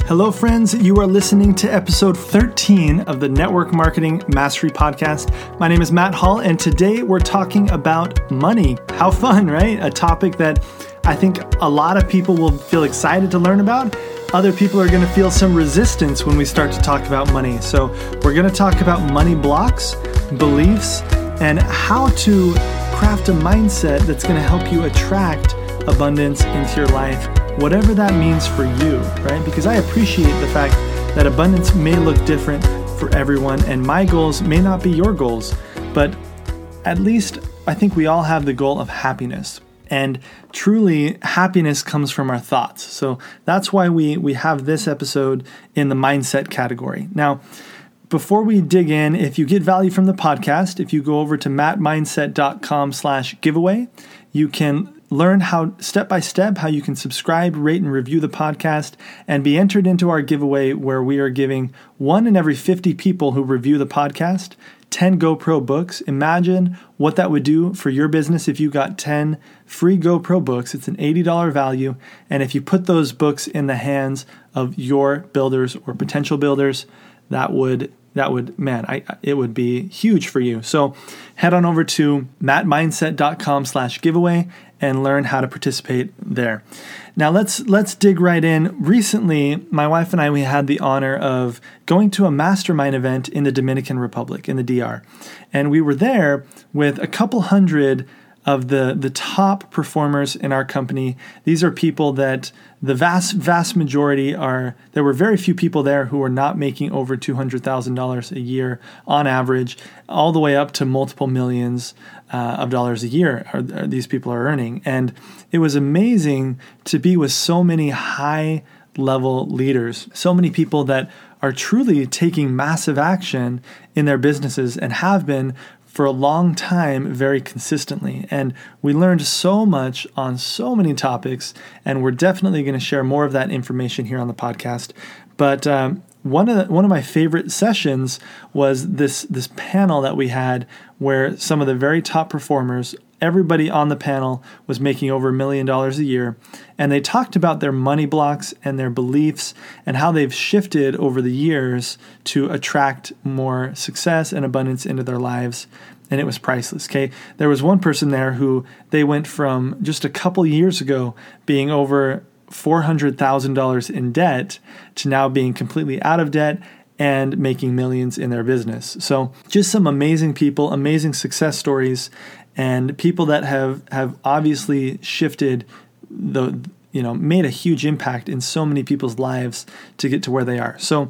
Hello, friends. You are listening to episode 13 of the Network Marketing Mastery Podcast. My name is Matt Hall, and today we're talking about money. How fun, right? A topic that I think a lot of people will feel excited to learn about. Other people are going to feel some resistance when we start to talk about money. So we're going to talk about money blocks, beliefs, and how to craft a mindset that's going to help you attract abundance into your life, whatever that means for you, right? Because I appreciate the fact that abundance may look different for everyone, and my goals may not be your goals, but at least I think we all have the goal of happiness. And truly, happiness comes from our thoughts. So that's why we have this episode in the mindset category. Now, before we dig in, if you get value from the podcast, if you go over to mattmindset.com/giveaway, you can learn how step by step how you can subscribe, rate, and review the podcast and be entered into our giveaway where we are giving 1 in every 50 people who review the podcast 10 GoPro books. Imagine what that would do for your business if you got 10 free GoPro books. It's an $80 value. And if you put those books in the hands of your builders or potential builders, it would be huge for you. So head on over to mattmindset.com/giveaway and learn how to participate there. Now let's dig right in. Recently, my wife and I, we had the honor of going to a mastermind event in the Dominican Republic, in the DR. And we were there with a couple hundred of the top performers in our company. These are people that the vast majority there were very few people there who were not making over $200,000 a year on average, all the way up to multiple millions of dollars a year these people are earning. And it was amazing to be with so many high level leaders, so many people that are truly taking massive action in their businesses and have been for a long time, very consistently. And we learned so much on so many topics, and we're definitely going to share more of that information here on the podcast. But one of my favorite sessions was this panel that we had where some of the very top performers, everybody on the panel was making over $1 million a year, and they talked about their money blocks and their beliefs and how they've shifted over the years to attract more success and abundance into their lives. And it was priceless. Okay, there was one person there who they went from just a couple years ago being over $400,000 in debt to now being completely out of debt and making millions in their business. So just some amazing people, amazing success stories, and people that have obviously shifted made a huge impact in so many people's lives to get to where they are. So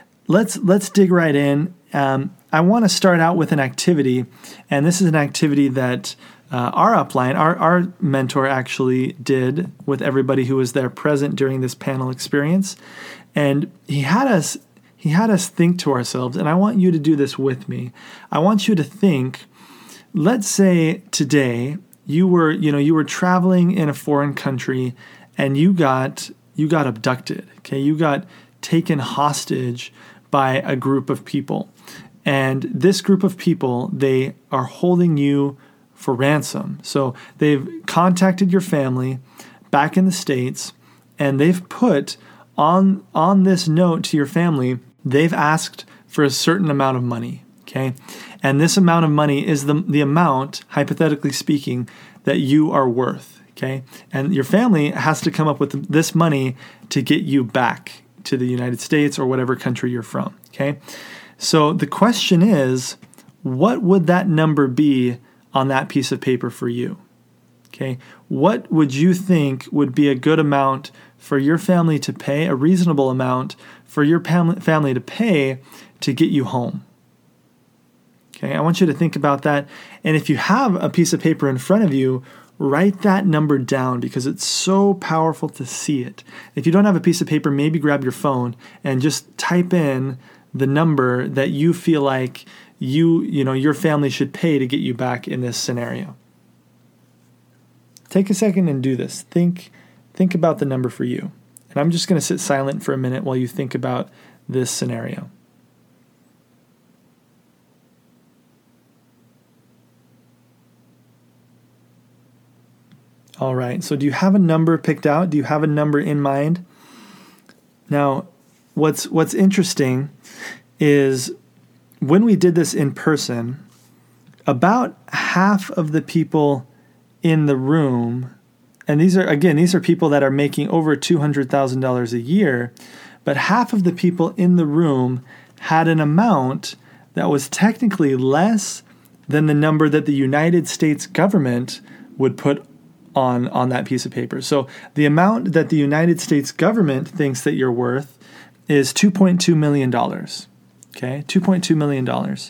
let's dig right in. I want to start out with an activity, and this is an activity that our upline, our mentor actually did with everybody who was there present during this panel experience. And he had us think to ourselves, and I want you to do this with me. I want you to think, let's say today you were traveling in a foreign country and you got abducted. Okay, you got taken hostage by a group of people. And this group of people, they are holding you for ransom. So they've contacted your family back in the States, and they've put on this note to your family, they've asked for a certain amount of money, okay? And this amount of money is the amount, hypothetically speaking, that you are worth, okay? And your family has to come up with this money to get you back to the United States or whatever country you're from, okay? So the question is, what would that number be on that piece of paper for you? Okay, what would you think would be a good amount for your family to pay, a reasonable amount for your family to pay to get you home? Okay, I want you to think about that. And if you have a piece of paper in front of you, write that number down because it's so powerful to see it. If you don't have a piece of paper, maybe grab your phone and just type in the number that you feel like your family should pay to get you back in this scenario. Take a second and do this. Think about the number for you. And I'm just going to sit silent for a minute while you think about this scenario. All right, so do you have a number picked out? Do you have a number in mind? Now, what's interesting is when we did this in person, about half of the people in the room, and these are people that are making over $200,000 a year, but half of the people in the room had an amount that was technically less than the number that the United States government would put on that piece of paper. So the amount that the United States government thinks that you're worth is $2.2 million. Okay, $2.2 million.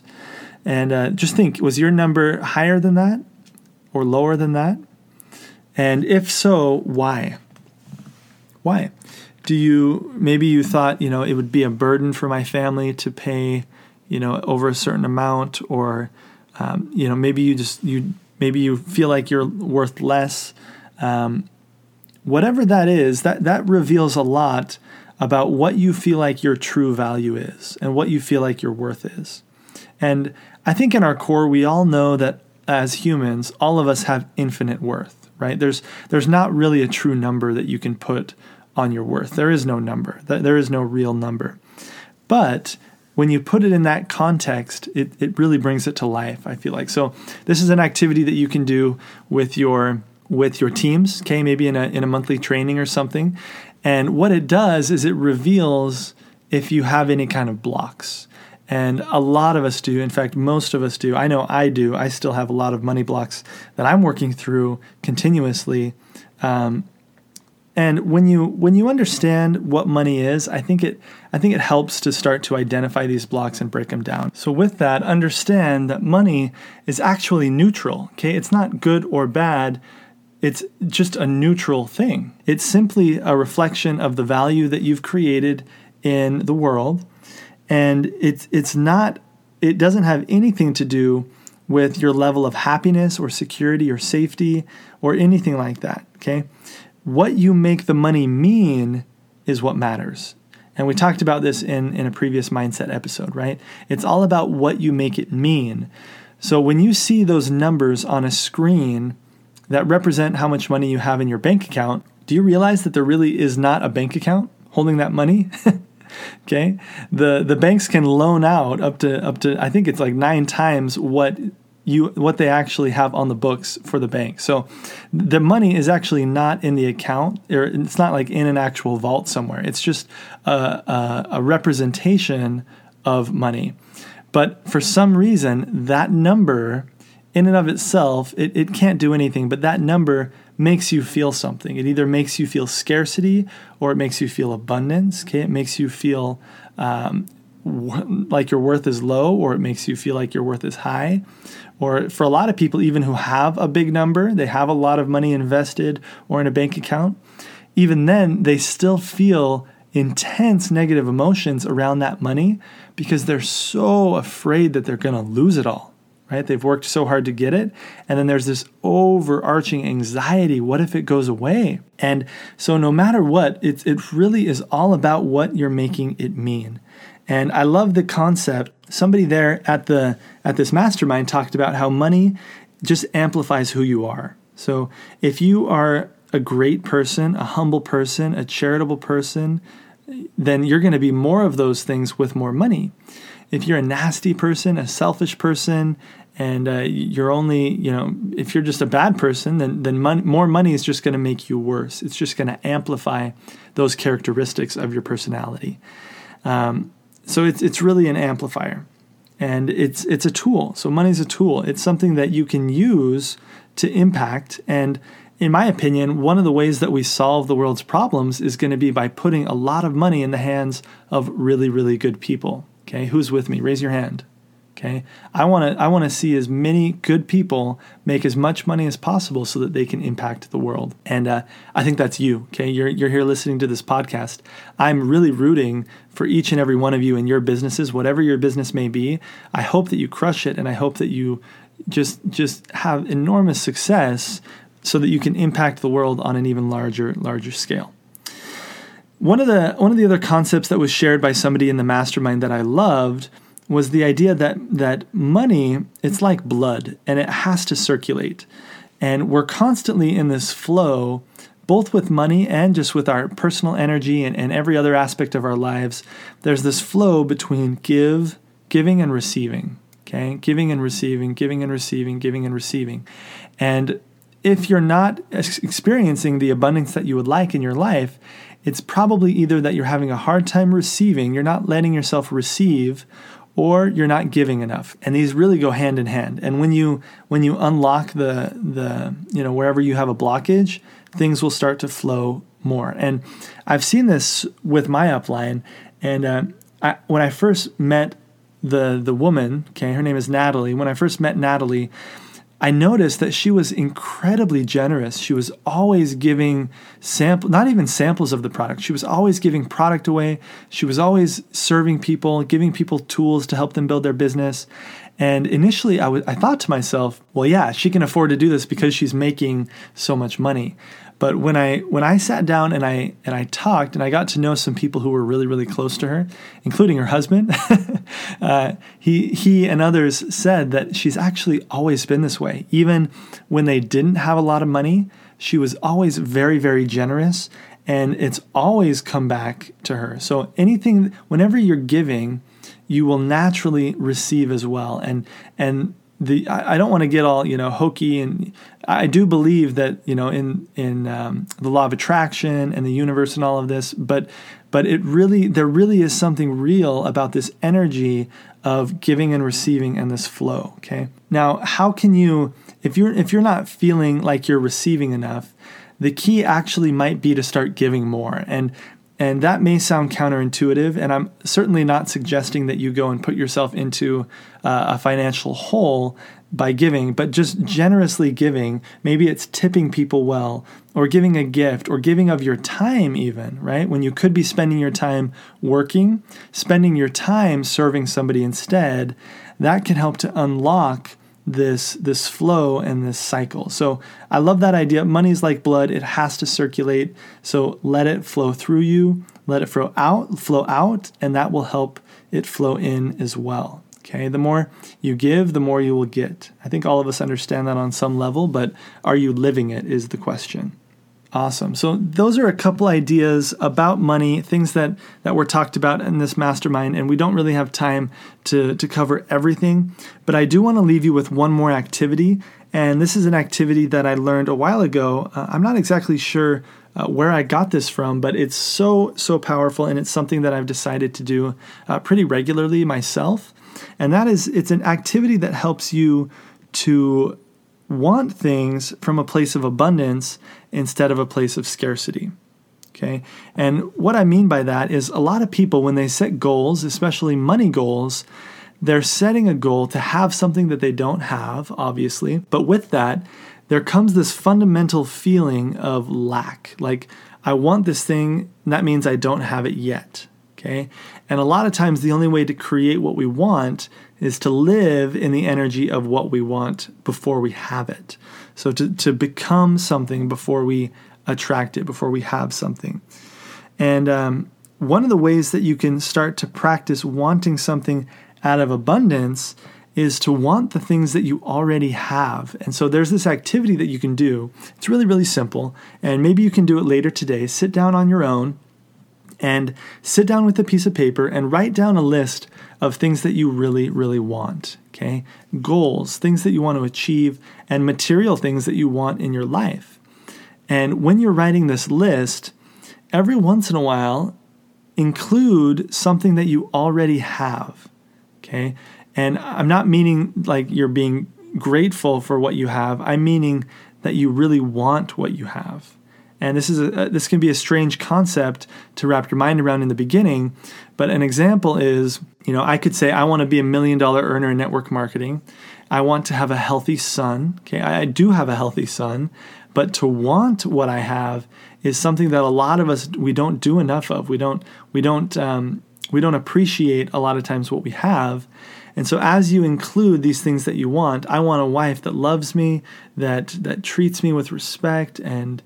And just think, was your number higher than that or lower than that? And if so, why? Why? Maybe you thought, it would be a burden for my family to pay, over a certain amount, or, maybe you feel like you're worth less. Whatever that is, that reveals a lot about what you feel like your true value is and what you feel like your worth is. And I think in our core, we all know that as humans, all of us have infinite worth, right? There's not really a true number that you can put on your worth. There is no number. There is no real number. But when you put it in that context, it really brings it to life, I feel like. So this is an activity that you can do with your teams, okay, maybe in a monthly training or something. And what it does is it reveals if you have any kind of blocks. And a lot of us do. In fact, most of us do. I know I do. I still have a lot of money blocks that I'm working through continuously. And when you understand what money is, I think it helps to start to identify these blocks and break them down. So with that, understand that money is actually neutral. Okay, it's not good or bad. It's just a neutral thing. It's simply a reflection of the value that you've created in the world. And it doesn't have anything to do with your level of happiness or security or safety or anything like that, okay? What you make the money mean is what matters. And we talked about this in a previous mindset episode, right? It's all about what you make it mean. So when you see those numbers on a screen that represent how much money you have in your bank account, do you realize that there really is not a bank account holding that money? Okay, the banks can loan out up to I think it's like 9 times what they actually have on the books for the bank. So the money is actually not in the account, or it's not like in an actual vault somewhere. It's just a representation of money. But for some reason, that number in and of itself, it can't do anything, but that number makes you feel something. It either makes you feel scarcity or it makes you feel abundance. Okay, it makes you feel like your worth is low, or it makes you feel like your worth is high. Or for a lot of people, even who have a big number, they have a lot of money invested or in a bank account, even then they still feel intense negative emotions around that money because they're so afraid that they're going to lose it all. Right? They've worked so hard to get it. And then there's this overarching anxiety. What if it goes away? And so no matter what, it really is all about what you're making it mean. And I love the concept. Somebody there at this mastermind talked about how money just amplifies who you are. So if you are a great person, a humble person, a charitable person, then you're going to be more of those things with more money. If you're a nasty person, a selfish person, and you're only, if you're just a bad person, then more money is just going to make you worse. It's just going to amplify those characteristics of your personality. So it's really an amplifier, and it's a tool. So money's a tool. It's something that you can use to impact. And in my opinion, one of the ways that we solve the world's problems is going to be by putting a lot of money in the hands of really, really good people. Okay, who's with me? Raise your hand. Okay, I want to see as many good people make as much money as possible so that they can impact the world. And I think that's you. Okay, you're here listening to this podcast. I'm really rooting for each and every one of you in your businesses, whatever your business may be. I hope that you crush it, and I hope that you just have enormous success so that you can impact the world on an even larger scale. One of the other concepts that was shared by somebody in the mastermind that I loved was the idea that money, it's like blood, and it has to circulate. And we're constantly in this flow both with money and just with our personal energy and every other aspect of our lives, there's this flow between giving and receiving. Okay, giving and receiving, giving and receiving, giving and receiving. And if you're not experiencing the abundance that you would like in your life, it's probably either that you're having a hard time receiving, you're not letting yourself receive, or you're not giving enough. And these really go hand in hand. And when you unlock the wherever you have a blockage, things will start to flow more. And I've seen this with my upline. And when I first met the woman, okay, her name is Natalie. When I first met Natalie, I noticed that she was incredibly generous. She was always giving not even samples of the product. She was always giving product away. She was always serving people, giving people tools to help them build their business. And initially I thought to myself, well, yeah, she can afford to do this because she's making so much money. But when I sat down and I talked and I got to know some people who were really, really close to her, including her husband, he and others said that she's actually always been this way. Even when they didn't have a lot of money, she was always very, very generous, and it's always come back to her. So whenever you're giving, you will naturally receive as well. And I don't want to get all hokey, and I do believe that in the law of attraction and the universe and all of this, but there really is something real about this energy of giving and receiving and this flow. Okay, now how can you, if you're not feeling like you're receiving enough, the key actually might be to start giving more. And that may sound counterintuitive, and I'm certainly not suggesting that you go and put yourself into a financial hole by giving, but just generously giving. Maybe it's tipping people well, or giving a gift, or giving of your time even, right? When you could be spending your time working, spending your time serving somebody instead, that can help to unlock this flow and this cycle. So I love that idea. Money's like blood. It has to circulate. So let it flow through you, let it flow out, and that will help it flow in as well. Okay. The more you give, the more you will get. I think all of us understand that on some level, but are you living it is the question. Awesome. So those are a couple ideas about money, things that were talked about in this mastermind, and we don't really have time to cover everything, but I do want to leave you with one more activity, and this is an activity that I learned a while ago. I'm not exactly sure where I got this from, but it's so powerful, and it's something that I've decided to do pretty regularly myself, and that is, it's an activity that helps you to want things from a place of abundance instead of a place of scarcity. Okay? And what I mean by that is a lot of people, when they set goals, especially money goals, they're setting a goal to have something that they don't have, obviously. But with that, there comes this fundamental feeling of lack. Like, I want this thing, and that means I don't have it yet. Okay? And a lot of times the only way to create what we want is to live in the energy of what we want before we have it. So to become something before we attract it, before we have something. And one of the ways that you can start to practice wanting something out of abundance is to want the things that you already have. And so there's this activity that you can do. It's really, really simple. And maybe you can do it later today. Sit down on your own and sit down with a piece of paper and write down a list of things that you really, really want, okay? Goals, things that you want to achieve, and material things that you want in your life. And when you're writing this list, every once in a while, include something that you already have, okay? And I'm not meaning like you're being grateful for what you have. I'm meaning that you really want what you have. And this can be a strange concept to wrap your mind around in the beginning, but an example is, I could say I want to be $1 million earner in network marketing. I want to have a healthy son. Okay, I do have a healthy son, but to want what I have is something that a lot of us, we don't do enough of. We don't appreciate a lot of times what we have. And so as you include these things that you want, I want a wife that loves me, that treats me with respect and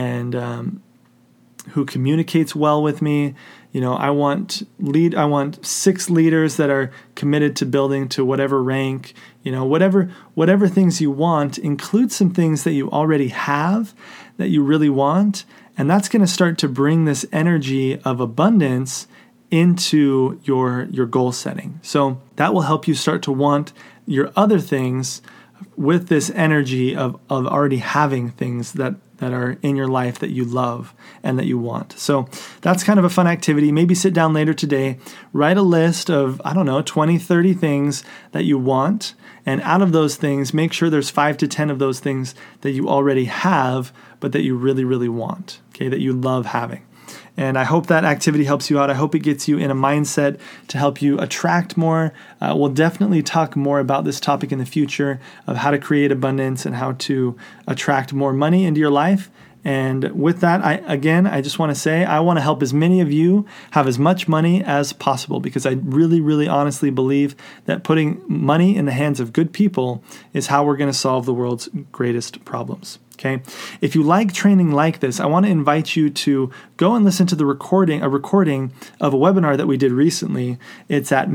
who communicates well with me. I want 6 leaders that are committed to building to whatever rank. Whatever things you want, include some things that you already have that you really want, and that's going to start to bring this energy of abundance into your goal setting. So that will help you start to want your other things with this energy of already having things that are in your life that you love and that you want. So that's kind of a fun activity. Maybe sit down later today, write a list of, 20, 30 things that you want. And out of those things, make sure there's 5 to 10 of those things that you already have, but that you really, really want, okay, that you love having. And I hope that activity helps you out. I hope it gets you in a mindset to help you attract more. We'll definitely talk more about this topic in the future of how to create abundance and how to attract more money into your life. And with that, I just want to say I want to help as many of you have as much money as possible, because I really, really honestly believe that putting money in the hands of good people is how we're going to solve the world's greatest problems. Okay. If you like training like this, I want to invite you to go and listen to a recording of a webinar that we did recently. It's at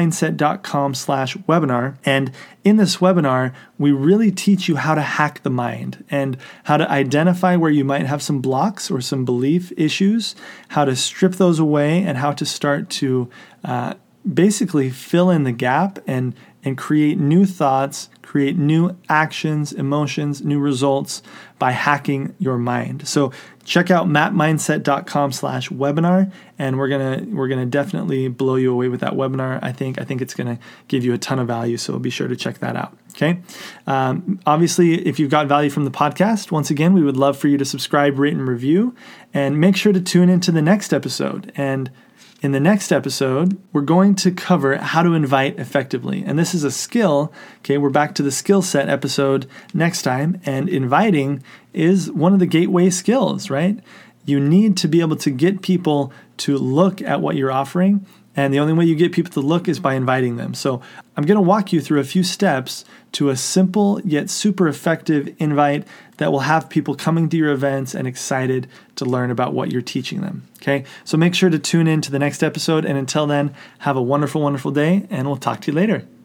mattmindset.com/webinar. And in this webinar, we really teach you how to hack the mind and how to identify where you might have some blocks or some belief issues, how to strip those away, and how to start to basically fill in the gap and create new thoughts, create new actions, emotions, new results by hacking your mind. So check out mattmindset.com/webinar, and we're gonna definitely blow you away with that webinar. I think it's gonna give you a ton of value. So be sure to check that out. Okay. Obviously, if you've got value from the podcast, once again, we would love for you to subscribe, rate, and review, and make sure to tune into the next episode. And in the next episode, we're going to cover how to invite effectively. And this is a skill. Okay, we're back to the skill set episode next time. And inviting is one of the gateway skills, right? You need to be able to get people to look at what you're offering. And the only way you get people to look is by inviting them. So I'm going to walk you through a few steps to a simple yet super effective invite that will have people coming to your events and excited to learn about what you're teaching them. Okay, so make sure to tune in to the next episode. And until then, have a wonderful, wonderful day, and we'll talk to you later.